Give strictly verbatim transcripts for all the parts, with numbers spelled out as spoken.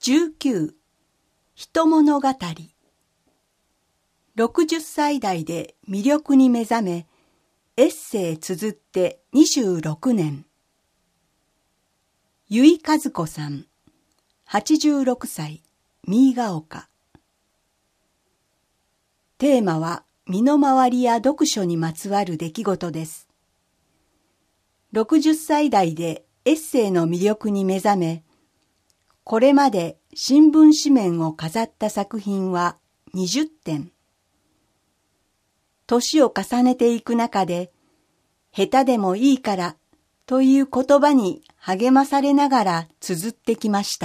じゅうきゅう人物語。ろくじゅっさい代で魅力に目覚め、エッセイ綴ってにじゅうろくねん。由井和子さん、はちじゅうろくさい、新ヶ丘。テーマは身の回りや読書にまつわる出来事です。ろくじゅっさい代でエッセイの魅力に目覚め、これまで新聞紙面を飾った作品はにじゅってん。年を重ねていく中で、下手でもいいからという言葉に励まされながら綴ってきました。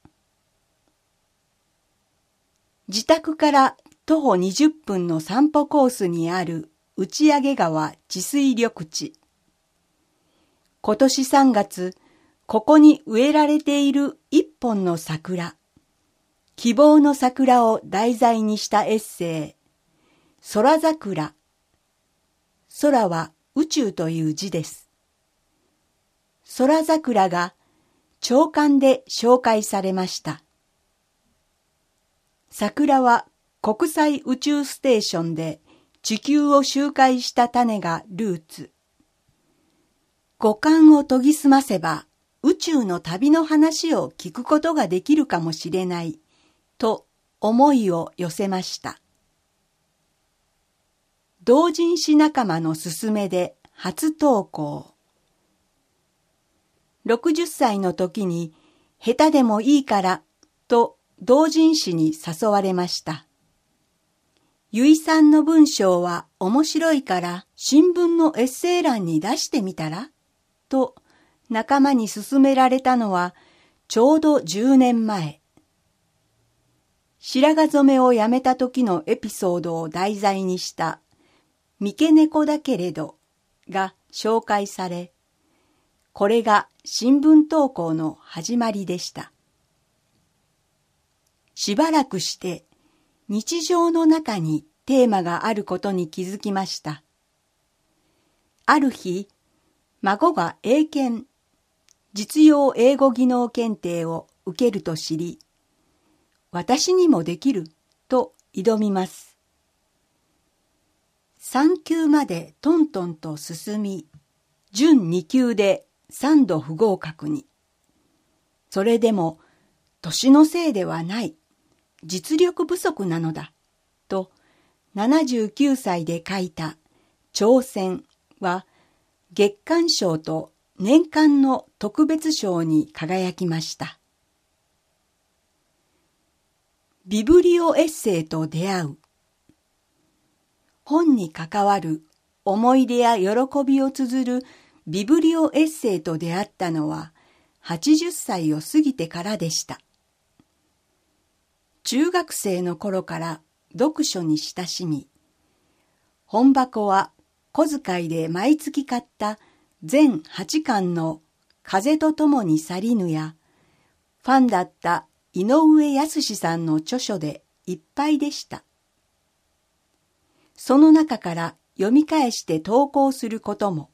自宅から徒歩にじゅっぷんの散歩コースにある打上川治水緑地。今年さんがつ、ここに植えられている一本の桜、希望の桜を題材にしたエッセイ、空桜。空は宇宙という字です。空桜が朝刊で紹介されました。桜は国際宇宙ステーションで地球を周回した種がルーツ。五感を研ぎ澄ませば宇宙の旅の話を聞くことができるかもしれないと思いを寄せました。同人誌仲間の勧めで初投稿。ろくじゅっさいの時に下手でもいいからと同人誌に誘われました。由井さんの文章は面白いから新聞のエッセイ欄に出してみたらと仲間に勧められたのはちょうどじゅうねんまえ。白髪染めをやめた時のエピソードを題材にした三毛猫だけれどが紹介され、これが新聞投稿の始まりでした。しばらくして日常の中にテーマがあることに気づきました。ある日、孫が英検、実用英語技能検定を受けると知り、私にもできると挑みます。さんきゅうまでトントンと進み、準にきゅうでさんど不合格に。それでも、年のせいではない、実力不足なのだ、とななじゅうきゅうさいで書いた挑戦は、月刊賞と年間の特別賞に輝きました。ビブリオエッセイと出会う。本に関わる思い出や喜びを綴るビブリオエッセイと出会ったのははちじゅっさいを過ぎてからでした。中学生の頃から読書に親しみ、本箱は小遣いで毎月買った全はちかんの風とともに去りぬや、ファンだった井上靖さんの著書でいっぱいでした。その中から読み返して投稿することも。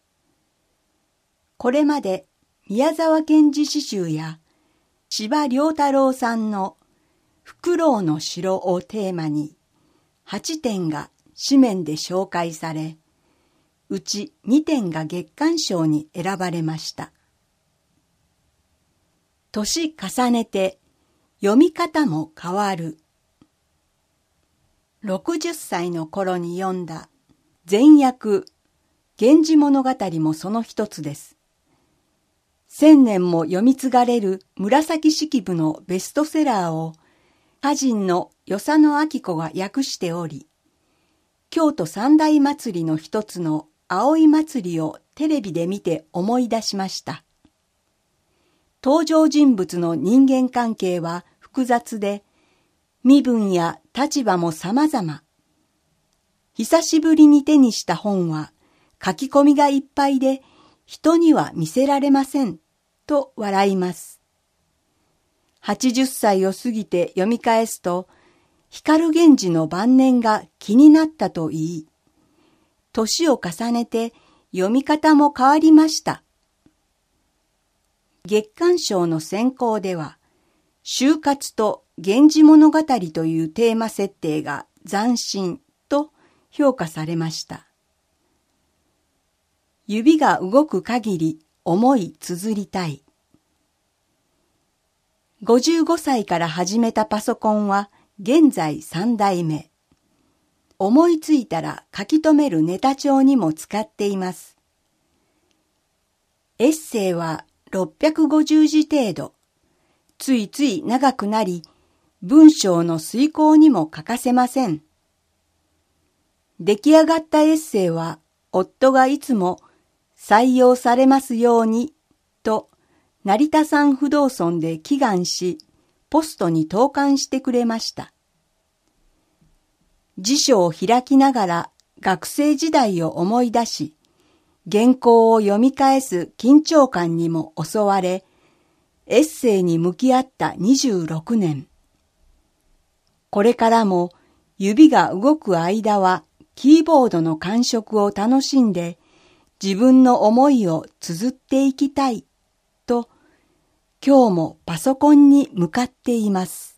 これまで宮沢賢治詩集や司馬遼太郎さんのフクロウの城をテーマにはちてんが紙面で紹介され、うちにてんが月刊賞に選ばれました。年重ねて読み方も変わる。ろくじゅっさいの頃に読んだ前訳、源氏物語もその一つです。千年も読み継がれる紫式部のベストセラーを歌人の与謝野晶子が訳しており、京都三大祭りの一つの葵祭をテレビで見て思い出しました。登場人物の人間関係は複雑で、身分や立場も様々。久しぶりに手にした本は書き込みがいっぱいで人には見せられませんと笑います。はちじゅっさいを過ぎて読み返すと、光源氏の晩年が気になったと言い、年を重ねて読み方も変わりました。月刊賞の選考では、 就活と源氏物語というテーマ設定が斬新と評価されました。指が動く限り思い綴りたい。ごじゅうごさいから始めたパソコンは現在さんだいめ。思いついたら書き留めるネタ帳にも使っています。エッセイはろっぴゃくごじゅうじ程度。ついつい長くなり、文章の遂行にも欠かせません。出来上がったエッセイは夫がいつも採用されますようにと成田山不動尊で祈願し、ポストに投函してくれました。辞書を開きながら学生時代を思い出し、原稿を読み返す緊張感にも襲われ、エッセイに向き合ったにじゅうろくねん。これからも指が動く間はキーボードの感触を楽しんで自分の思いを綴っていきたいと今日もパソコンに向かっています。